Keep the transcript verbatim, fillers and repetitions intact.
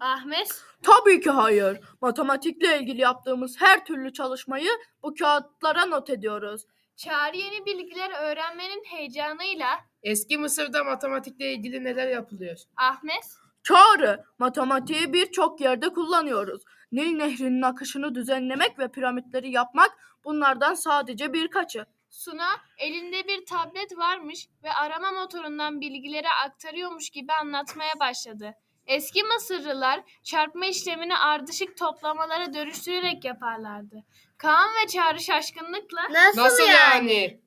Ahmet? Tabii ki hayır. Matematikle ilgili yaptığımız her türlü çalışmayı bu kağıtlara not ediyoruz. Çağrı yeni bilgiler öğrenmenin heyecanıyla. Eski Mısır'da matematikle ilgili neler yapılıyor? Ahmet? Çağrı, matematiği birçok yerde kullanıyoruz. Nil Nehri'nin akışını düzenlemek ve piramitleri yapmak bunlardan sadece birkaçı. Suna elinde bir tablet varmış ve arama motorundan bilgileri aktarıyormuş gibi anlatmaya başladı. Eski Mısırlılar çarpma işlemini ardışık toplamalara dönüştürerek yaparlardı. Kaan ve Çağrı şaşkınlıkla Nasıl, Nasıl yani? yani?